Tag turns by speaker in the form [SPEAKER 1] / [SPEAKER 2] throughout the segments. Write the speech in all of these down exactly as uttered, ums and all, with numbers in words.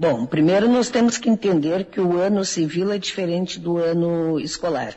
[SPEAKER 1] Bom, primeiro nós temos que entender que o ano civil é diferente do ano escolar.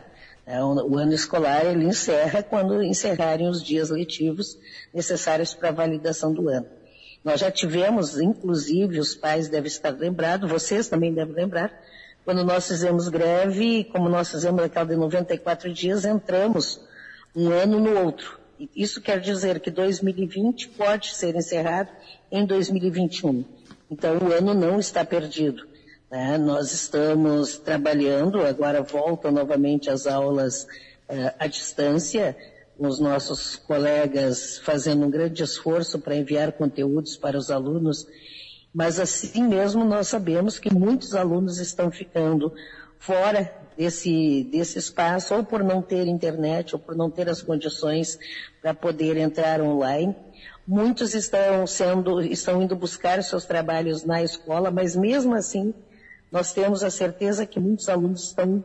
[SPEAKER 1] O ano escolar ele encerra quando encerrarem os dias letivos necessários para a validação do ano. Nós já tivemos, inclusive, os pais devem estar lembrados, vocês também devem lembrar, quando nós fizemos greve, como nós fizemos aquela de noventa e quatro dias, entramos um ano no outro. Isso quer dizer que dois mil e vinte pode ser encerrado em dois mil e vinte e um. Então, o ano não está perdido. Né? Nós estamos trabalhando, agora voltam novamente as aulas uh, à distância, os nossos colegas fazendo um grande esforço para enviar conteúdos para os alunos, mas assim mesmo nós sabemos que muitos alunos estão ficando fora desse, desse espaço, ou por não ter internet, ou por não ter as condições para poder entrar online. Muitos estão, sendo, estão indo buscar os seus trabalhos na escola, mas mesmo assim nós temos a certeza que muitos alunos estão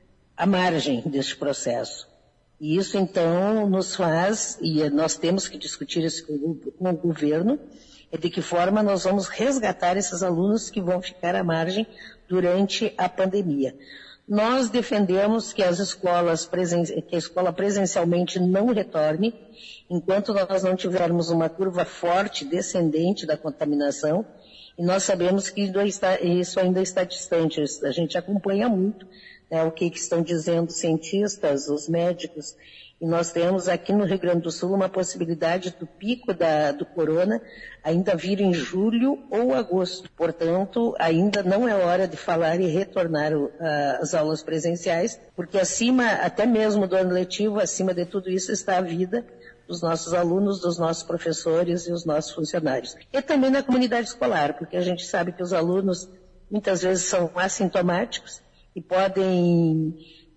[SPEAKER 1] à margem deste processo. E isso então nos faz, e nós temos que discutir isso com o governo, é de que forma nós vamos resgatar esses alunos que vão ficar à margem durante a pandemia. Nós defendemos que as escolas presen... que a escola presencialmente não retorne, enquanto nós não tivermos uma curva forte, descendente da contaminação, e nós sabemos que isso ainda está distante. A gente acompanha muito, né, o que, que estão dizendo os cientistas, os médicos, e nós temos aqui no Rio Grande do Sul uma possibilidade do pico da, do corona ainda vir em julho ou agosto. Portanto, ainda não é hora de falar e retornar uh, as aulas presenciais, porque acima, até mesmo do ano letivo, acima de tudo isso está a vida dos nossos alunos, dos nossos professores e os nossos funcionários. E também na comunidade escolar, porque a gente sabe que os alunos muitas vezes são assintomáticos e podem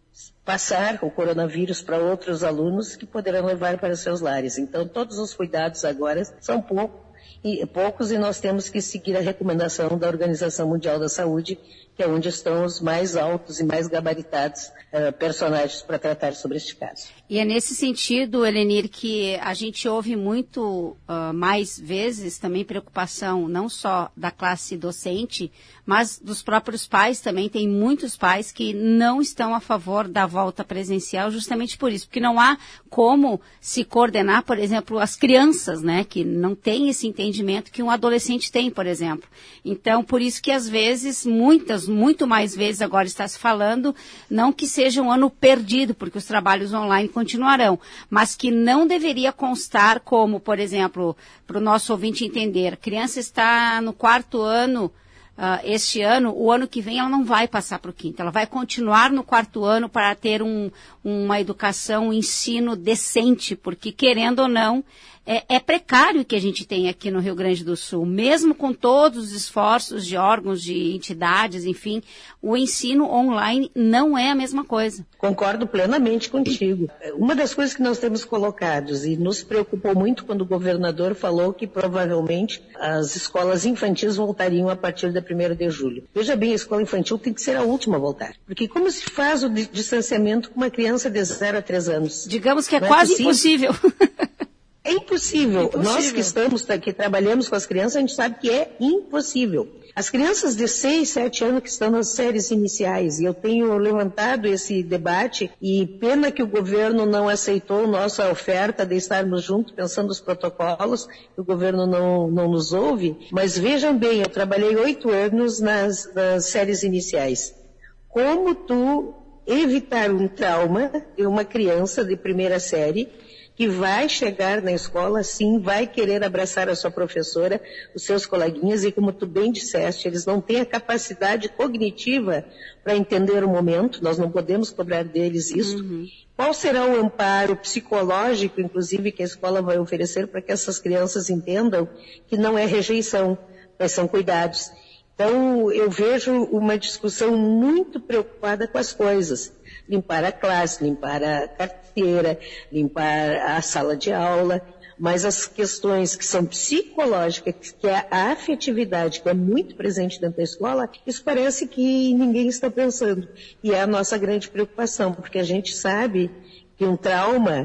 [SPEAKER 1] passar o coronavírus para outros alunos que poderão levar para seus lares. Então, todos os cuidados agora são pouco, e, poucos e nós temos que seguir a recomendação da Organização Mundial da Saúde, que é onde estão os mais altos e mais gabaritados uh, personagens para tratar sobre este caso.
[SPEAKER 2] E é nesse sentido, Helenir, que a gente ouve muito uh, mais vezes também preocupação não só da classe docente, mas dos próprios pais também. Tem muitos pais que não estão a favor da volta presencial justamente por isso, porque não há como se coordenar, por exemplo, as crianças, né, que não têm esse entendimento que um adolescente tem, por exemplo. Então, por isso que às vezes, muitas, muito mais vezes agora está se falando, não que seja um ano perdido, porque os trabalhos online continuarão, mas que não deveria constar como, por exemplo, para o nosso ouvinte entender, a criança está no quarto ano, Uh, este ano, o ano que vem ela não vai passar para o quinto, ela vai continuar no quarto ano para ter um, uma educação, um ensino decente, porque querendo ou não, é, é precário o que a gente tem aqui no Rio Grande do Sul, mesmo com todos os esforços de órgãos, de entidades, enfim, o ensino online não é a mesma coisa.
[SPEAKER 1] Concordo plenamente contigo. Uma das coisas que nós temos colocados e nos preocupou muito quando o governador falou que provavelmente as escolas infantis voltariam a partir da primeira de julho. Veja bem, a escola infantil tem que ser a última a voltar. Porque como se faz o distanciamento com uma criança de zero a três anos?
[SPEAKER 2] Digamos que é quase impossível.
[SPEAKER 1] É impossível. impossível. Nós que estamos aqui, trabalhamos com as crianças, a gente sabe que é impossível. As crianças de seis, sete anos que estão nas séries iniciais, e eu tenho levantado esse debate, e pena que o governo não aceitou nossa oferta de estarmos juntos pensando nos protocolos, o governo não, não nos ouve, mas vejam bem, eu trabalhei oito anos nas, nas séries iniciais. Como tu evitar um trauma de uma criança de primeira série que vai chegar na escola, sim, vai querer abraçar a sua professora, os seus coleguinhas, e como tu bem disseste, eles não têm a capacidade cognitiva para entender o momento, nós não podemos cobrar deles isso. Uhum. Qual será o amparo psicológico, inclusive, que a escola vai oferecer para que essas crianças entendam que não é rejeição, mas são cuidados. Então, eu vejo uma discussão muito preocupada com as coisas. Limpar a classe, limpar a carteira, limpar a sala de aula, mas as questões que são psicológicas, que é a afetividade, que é muito presente dentro da escola, isso parece que ninguém está pensando. E é a nossa grande preocupação, porque a gente sabe que um trauma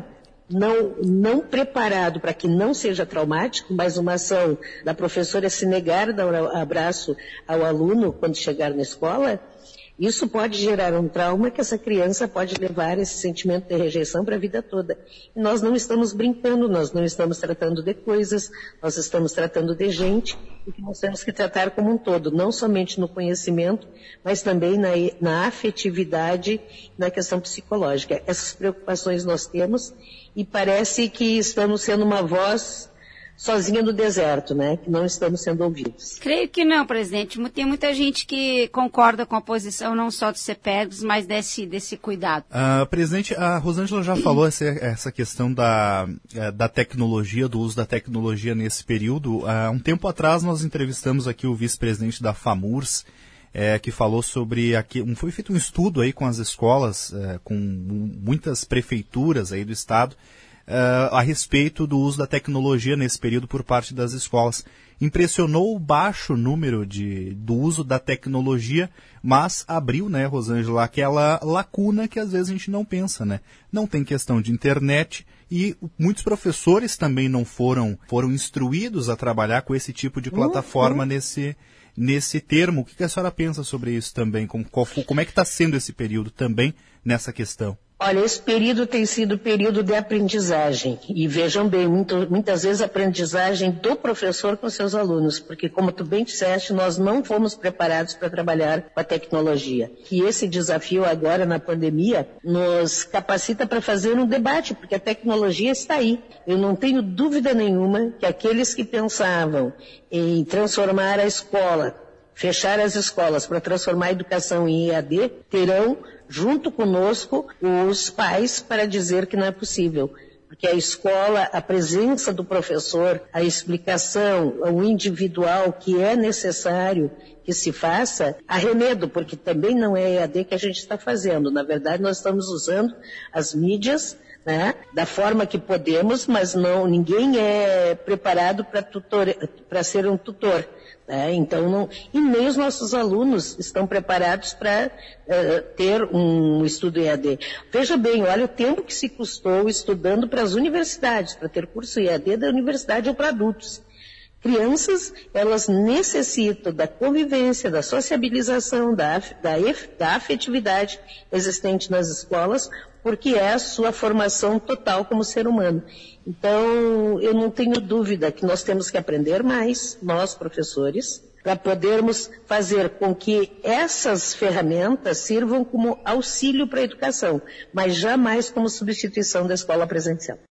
[SPEAKER 1] não, não preparado para que não seja traumático, mas uma ação da professora se negar a dar um abraço ao aluno quando chegar na escola, isso pode gerar um trauma que essa criança pode levar esse sentimento de rejeição para a vida toda. E nós não estamos brincando, nós não estamos tratando de coisas, nós estamos tratando de gente, e que nós temos que tratar como um todo, não somente no conhecimento, mas também na, na afetividade, na questão psicológica. Essas preocupações nós temos e parece que estamos sendo uma voz sozinha no deserto, né? Que não estamos sendo ouvidos.
[SPEAKER 2] Creio que não, presidente. Tem muita gente que concorda com a posição não só do CEPERGS, mas desse, desse cuidado.
[SPEAKER 3] Uh, presidente, a Rosângela já falou essa, essa questão da, da tecnologia, do uso da tecnologia nesse período. Há uh, um tempo atrás nós entrevistamos aqui o vice-presidente da FAMURS, é, que falou sobre, aqui, um, foi feito um estudo aí com as escolas, é, com muitas prefeituras aí do estado, Uh, a respeito do uso da tecnologia nesse período por parte das escolas. Impressionou o baixo número de, do uso da tecnologia, mas abriu, né, Rosângela, aquela lacuna que às vezes a gente não pensa, né? Não tem questão de internet e muitos professores também não foram, foram instruídos a trabalhar com esse tipo de plataforma uhum. nesse, nesse termo. O que a senhora pensa sobre isso também? Como, qual, como é que está sendo esse período também nessa questão?
[SPEAKER 1] Olha, esse período tem sido período de aprendizagem. E vejam bem, muito, muitas vezes aprendizagem do professor com seus alunos, porque como tu bem disseste, nós não fomos preparados para trabalhar com a tecnologia. E esse desafio agora na pandemia nos capacita para fazer um debate, porque a tecnologia está aí. Eu não tenho dúvida nenhuma que aqueles que pensavam em transformar a escola, fechar as escolas para transformar a educação em E A D, terão junto conosco os pais para dizer que não é possível. Porque a escola, a presença do professor, a explicação, o individual que é necessário que se faça, arremedo, porque também não é E A D que a gente está fazendo. Na verdade, nós estamos usando as mídias, né, da forma que podemos, mas não, ninguém é preparado para tutor, para ser um tutor. Né? Então, não, e nem os nossos alunos estão preparados para uh, ter um estudo E A D. Veja bem, olha o tempo que se custou estudando para as universidades, para ter curso E A D da universidade ou para adultos. Crianças, elas necessitam da convivência, da sociabilização, da, da, da afetividade existente nas escolas, porque é a sua formação total como ser humano. Então, eu não tenho dúvida que nós temos que aprender mais, nós professores, para podermos fazer com que essas ferramentas sirvam como auxílio para a educação, mas jamais como substituição da escola presencial.